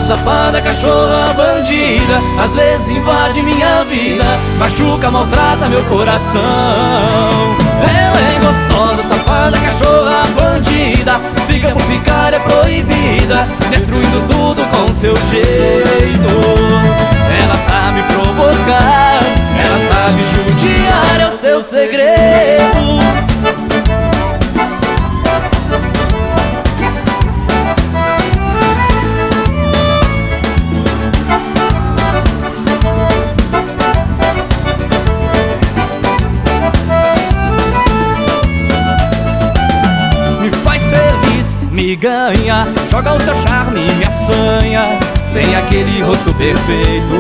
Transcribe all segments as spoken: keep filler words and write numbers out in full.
safada, cachorra bandida. Às vezes invade minha vida, machuca, maltrata meu coração. Ela é gostosa, safada, cachorra bandida. Fica por ficar, é proibida, destruindo tudo com seu jeito. Ela sabe provocar, ela sabe judiar, é o seu segredo. Me ganha, joga o seu charme e me assanha. Tem aquele rosto perfeito,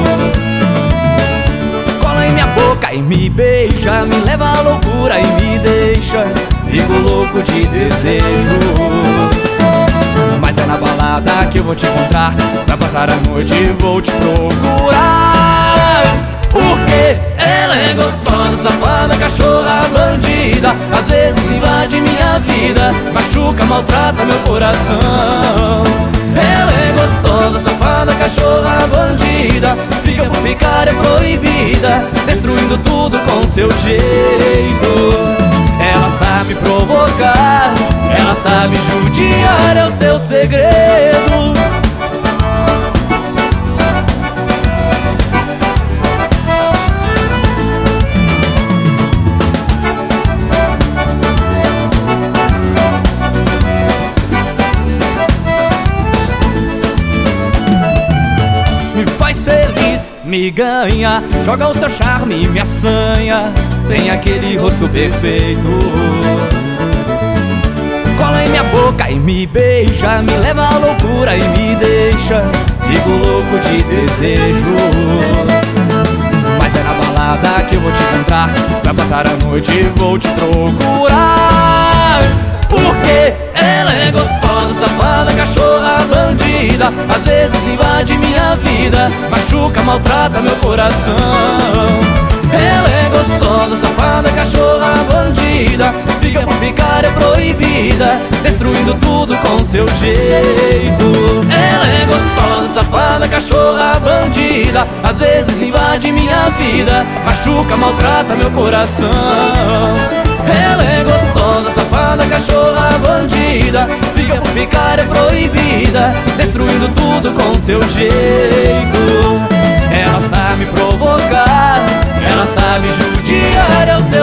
cola em minha boca e me beija, me leva à loucura e me deixa, fico louco de desejo. Mas é na balada que eu vou te encontrar, vai passar a noite e vou te procurar. Porque ela é gostosa, safada, cachorra bandida. Às vezes invade minha vida, machuca, maltrata meu coração. Ela é gostosa, safada, cachorra bandida. Fica por ficar, é proibida, destruindo tudo com seu jeito. Ela sabe provocar, ela sabe judiar, é o seu segredo. Me ganha, joga o seu charme e me assanha. Tem aquele rosto perfeito, cola em minha boca e me beija, me leva à loucura e me deixa, fico louco de desejo. Mas é na balada que eu vou te encontrar, vai passar a noite e vou te procurar. Porque ela é gostosa, safada, cachorra bandida. Às vezes invade minha vida, machuca, maltrata meu coração. Ela é gostosa, safada, cachorra bandida. Fica por ficar, é proibida, destruindo tudo com seu jeito. Ela é gostosa, safada, cachorra bandida. Às vezes invade minha vida, machuca, maltrata meu coração. Ela é gostosa, safada, cachorra bandida. Fica por ficar, é proibida, destruindo tudo com seu jeito. Ela sabe provocar, ela sabe judiar, é o seu